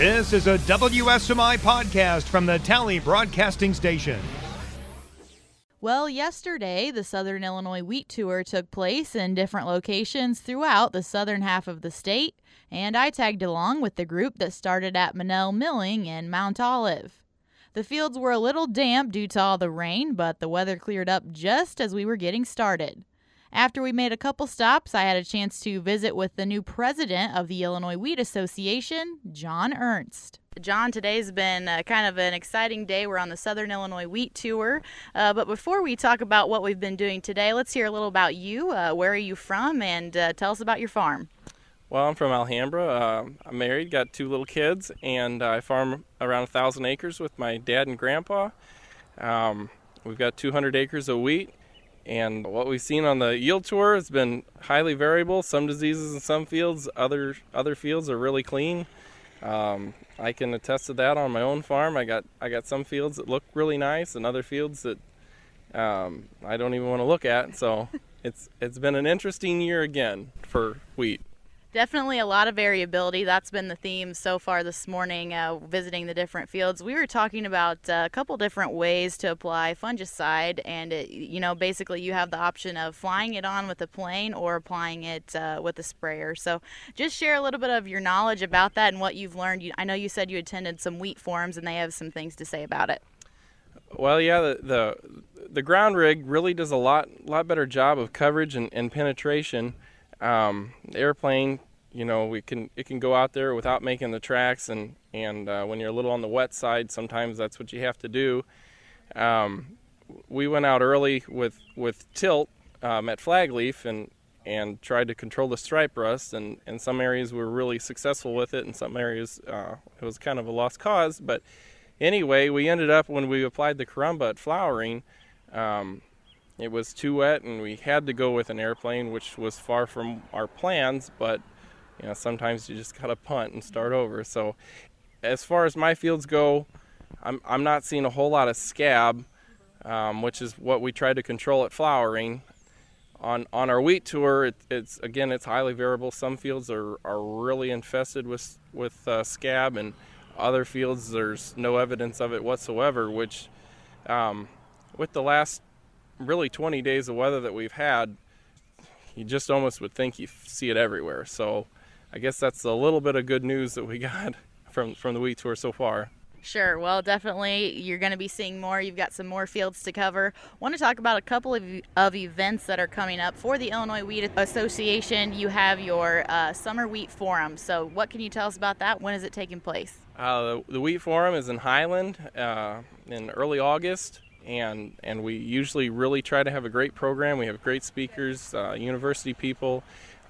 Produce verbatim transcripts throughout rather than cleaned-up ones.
This is a W S M I podcast from the Tally Broadcasting Station. Well, yesterday, the Southern Illinois Wheat Tour took place in different locations throughout the southern half of the state, and I tagged along with the group that started at Monell Milling in Mount Olive. The fields were a little damp due to all the rain, but the weather cleared up just as we were getting started. After we made a couple stops, I had a chance to visit with the new president of the Illinois Wheat Association, John Ernst. John, today's been uh, kind of an exciting day. We're on the Southern Illinois Wheat Tour. Uh, but before we talk about what we've been doing today, let's hear a little about you. Uh, where are you from? And uh, tell us about your farm. Well, I'm from Alhambra. Uh, I'm married, got two little kids, and I farm around one thousand acres with my dad and grandpa. Um, we've got two hundred acres of wheat. And what we've seen on the yield tour has been highly variable. Some diseases in some fields, other other fields are really clean. Um, I can attest to that on my own farm. I got I got some fields that look really nice, and other fields that um, I don't even want to look at. So it's it's been an interesting year again for wheat. Definitely a lot of variability. That's been the theme so far this morning, uh, visiting the different fields. We were talking about uh, a couple different ways to apply fungicide, and it, you know, basically you have the option of flying it on with a plane or applying it uh, with a sprayer. So just share a little bit of your knowledge about that and what you've learned. You, I know you said you attended some wheat forums, and they have some things to say about it. Well, yeah, the the, the ground rig really does a lot lot better job of coverage and, and penetration. Um, the airplane, you know, we can it can go out there without making the tracks, and and uh, when you're a little on the wet side, sometimes that's what you have to do. Um, we went out early with with tilt um, at Flagleaf and and tried to control the stripe rust, and in some areas we were really successful with it. In some areas uh, it was kind of a lost cause, but anyway, we ended up when we applied the Carumba at flowering. Um, It was too wet, and we had to go with an airplane, which was far from our plans, but you know, sometimes you just gotta punt and start over. So as far as my fields go, I'm I'm not seeing a whole lot of scab, um, which is what we tried to control at flowering. On on our wheat tour, it, it's again it's highly variable. Some fields are, are really infested with with uh, scab, and other fields there's no evidence of it whatsoever. Which, um, with the last really twenty days of weather that we've had, you just almost would think you see it everywhere. So I guess that's a little bit of good news that we got from from the wheat tour so far. Sure. Well, definitely you're going to be seeing more. You've got some more fields to cover. I want to talk about a couple of, of events that are coming up for the Illinois Wheat Association. You have your uh, Summer Wheat Forum. So what can you tell us about that? When is it taking place? Uh, the, the Wheat Forum is in Highland uh, in early August. And and we usually really try to have a great program. We have great speakers, uh, university people.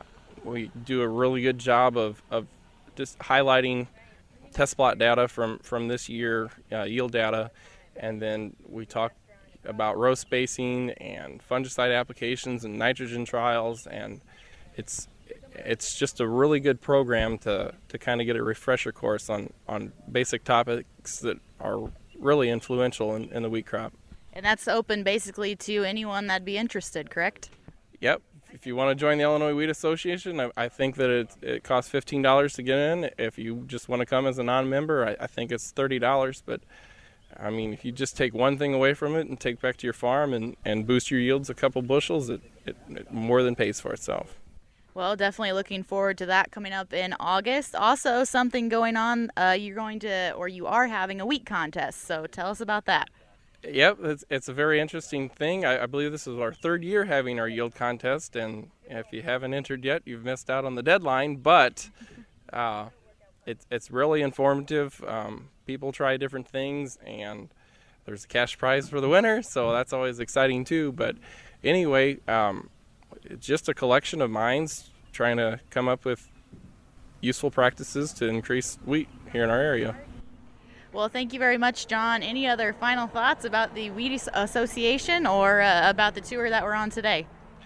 We do a really good job of, of just highlighting test plot data from, from this year, uh, yield data, and then we talk about row spacing and fungicide applications and nitrogen trials, and it's it's just a really good program to, to kind of get a refresher course on, on basic topics that are really influential in, in the wheat crop. And that's open basically to anyone that'd be interested, correct? Yep. If you want to join the Illinois Wheat Association, I, I think that it, it costs fifteen dollars to get in. If you just want to come as a non-member, I, I think it's thirty dollars. But, I mean, if you just take one thing away from it and take back to your farm and, and boost your yields a couple bushels, it, it, it more than pays for itself. Well, definitely looking forward to that coming up in August. Also, something going on, uh, you're going to, or you are having a wheat contest. So tell us about that. Yep, it's, it's a very interesting thing. I, I believe this is our third year having our yield contest, and if you haven't entered yet, you've missed out on the deadline, but uh, it, it's really informative. Um, people try different things, and there's a cash prize for the winner, so that's always exciting too. But anyway, um, it's just a collection of minds trying to come up with useful practices to increase wheat here in our area. Well, thank you very much, John. Any other final thoughts about the Wheat Association or uh, about the tour that we're on today?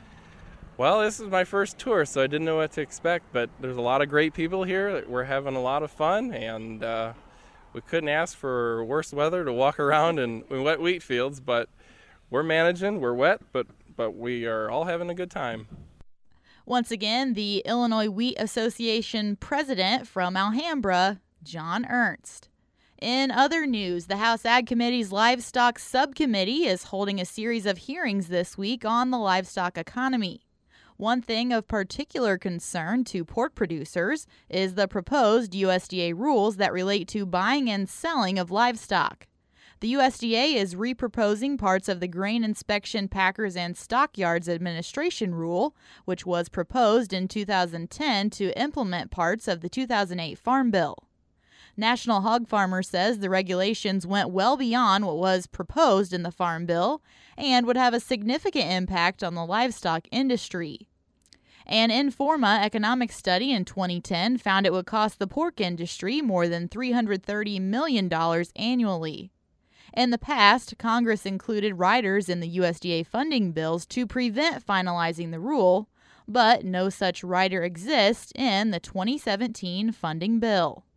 Well, this is my first tour, so I didn't know what to expect, but there's a lot of great people here. We're having a lot of fun, and uh, we couldn't ask for worse weather to walk around in, in wet wheat fields, but we're managing. We're wet, but, but we are all having a good time. Once again, the Illinois Wheat Association president from Alhambra, John Ernst. In other news, the House Ag Committee's Livestock Subcommittee is holding a series of hearings this week on the livestock economy. One thing of particular concern to pork producers is the proposed U S D A rules that relate to buying and selling of livestock. The U S D A is reproposing parts of the Grain Inspection Packers and Stockyards Administration rule, which was proposed in two thousand ten to implement parts of the two thousand eight Farm Bill. National Hog Farmer says the regulations went well beyond what was proposed in the Farm Bill and would have a significant impact on the livestock industry. An Informa economic study in twenty ten found it would cost the pork industry more than three hundred thirty million dollars annually. In the past, Congress included riders in the U S D A funding bills to prevent finalizing the rule, but no such rider exists in the twenty seventeen funding bill.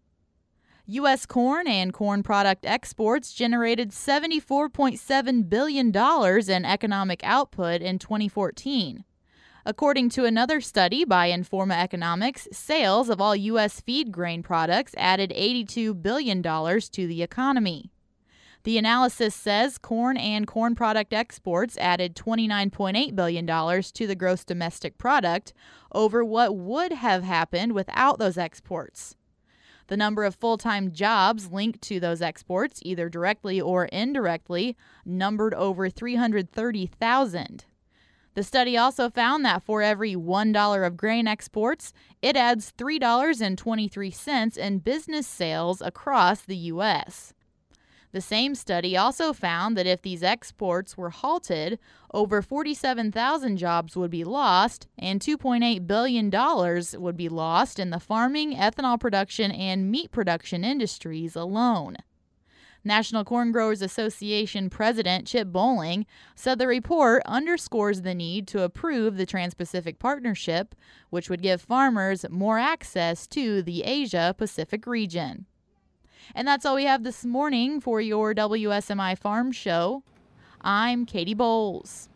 U S corn and corn product exports generated seventy-four point seven billion dollars in economic output in twenty fourteen. According to another study by Informa Economics, sales of all U S feed grain products added eighty-two billion dollars to the economy. The analysis says corn and corn product exports added twenty-nine point eight billion dollars to the gross domestic product over what would have happened without those exports. The number of full-time jobs linked to those exports, either directly or indirectly, numbered over three hundred thirty thousand. The study also found that for every one dollar of grain exports, it adds three dollars and twenty-three cents in business sales across the U S. The same study also found that if these exports were halted, over forty-seven thousand jobs would be lost and two point eight billion dollars would be lost in the farming, ethanol production, and meat production industries alone. National Corn Growers Association President Chip Bowling said the report underscores the need to approve the Trans-Pacific Partnership, which would give farmers more access to the Asia-Pacific region. And that's all we have this morning for your W S M I Farm Show. I'm Katie Bowles.